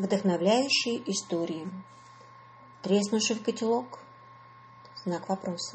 Вдохновляющие истории. Треснувший котелок? Знак вопроса.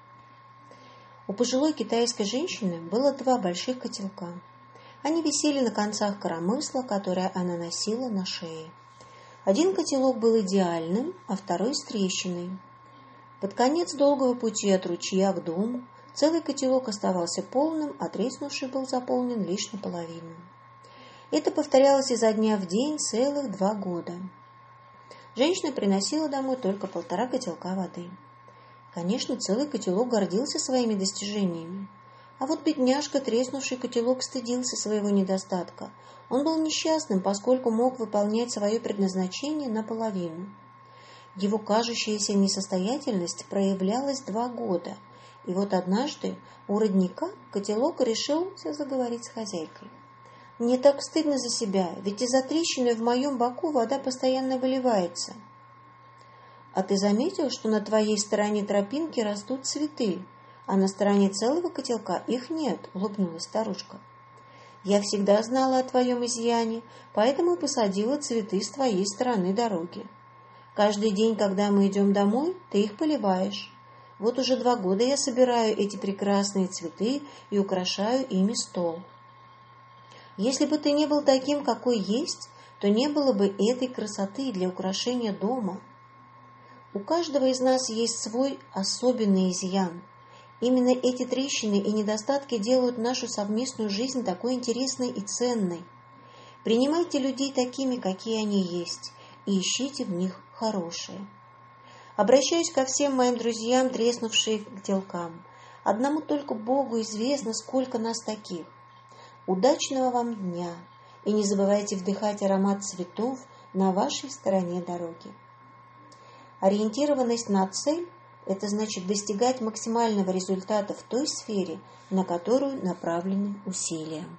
У пожилой китайской женщины было 2 больших котелка. Они висели на концах коромысла, которое она носила на шее. Один котелок был идеальным, а второй с трещиной. Под конец долгого пути от ручья к дому целый котелок оставался полным, а треснувший был заполнен лишь наполовину. Это повторялось изо дня в день целых 2 года. Женщина приносила домой только 1,5 котелка воды. Конечно, целый котелок гордился своими достижениями. А вот бедняжка, треснувший котелок, стыдился своего недостатка. Он был несчастным, поскольку мог выполнять свое предназначение наполовину. Его кажущаяся несостоятельность проявлялась 2 года. И вот однажды у родника котелок решился заговорить с хозяйкой. «Мне так стыдно за себя, ведь из-за трещины в моем боку вода постоянно выливается». «А ты заметил, что на твоей стороне тропинки растут цветы, а на стороне целого котелка их нет?» — улыбнулась старушка. «Я всегда знала о твоем изъяне, поэтому посадила цветы с твоей стороны дороги. Каждый день, когда мы идем домой, ты их поливаешь. Вот уже 2 года я собираю эти прекрасные цветы и украшаю ими стол. Если бы ты не был таким, какой есть, то не было бы этой красоты для украшения дома. У каждого из нас есть свой особенный изъян. Именно эти трещины и недостатки делают нашу совместную жизнь такой интересной и ценной. Принимайте людей такими, какие они есть, и ищите в них хорошее. Обращаюсь ко всем моим друзьям, треснувшим котелкам. Одному только Богу известно, сколько нас таких. Удачного вам дня, и не забывайте вдыхать аромат цветов на вашей стороне дороги. Ориентированность на цель – это значит достигать максимального результата в той сфере, на которую направлены усилия.